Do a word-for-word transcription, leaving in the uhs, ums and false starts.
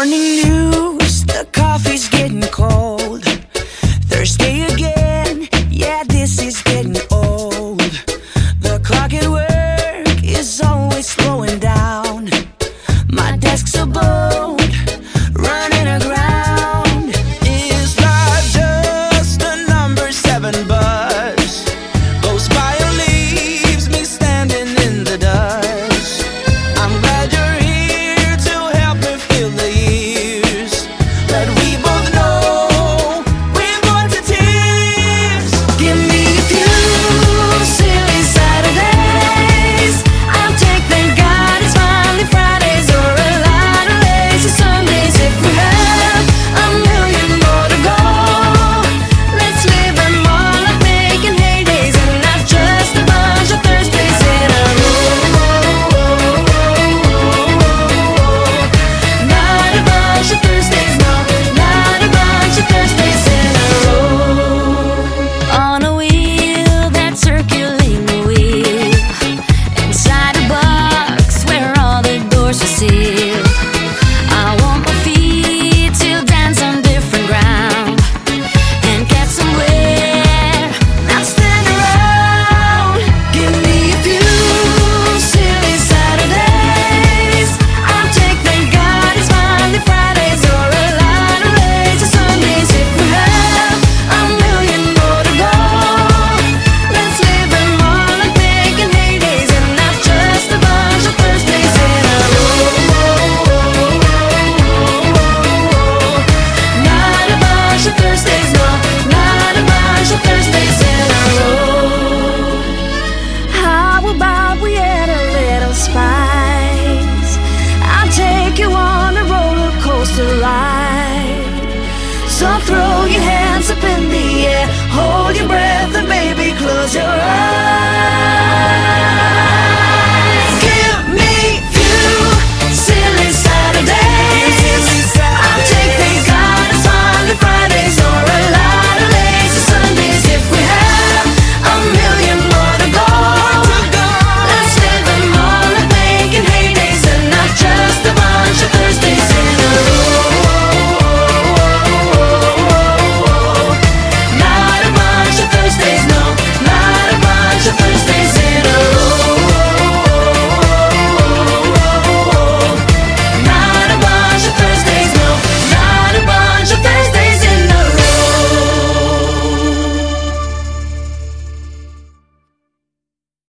Morning news, the coffee's getting cold. Thursday again, yeah, this is getting old. The clock at work is always slowing down. My desk's a boat running aground. Is that just a number seven buzz? Goes by and leaves me standing in the dust. I'm glad you're here to help me fill the years, but we both know we're going to tears. Give me a few silly Saturdays. I'll take, thank God it's finally Fridays, or a lot of lazy Sundays. If we have a million more to go, let's live them all up, making heydays, and not just a bunch of Thursdays in a row. Not a bunch of Thursdays, no, not a bunch of Thursdays in a row. On a wheel that's circulating the wheel, inside a box where all the doors are sealed. I want my feet to dance on different ground and get somewhere, not stand around. Give me a few silly Saturdays. I'll take, thank God it's finally Fridays, or a lot of lazy Sundays. If we have a million more to go, let's live them all up, making heydays, and not just a bunch of Thursdays in a row. Not a bunch of Thursdays, no, not a bunch of Thursdays in a row. How about we add a little spice? I'll take you on a roller coaster ride. So throw your hands up in the air, hold your breath, and baby, close your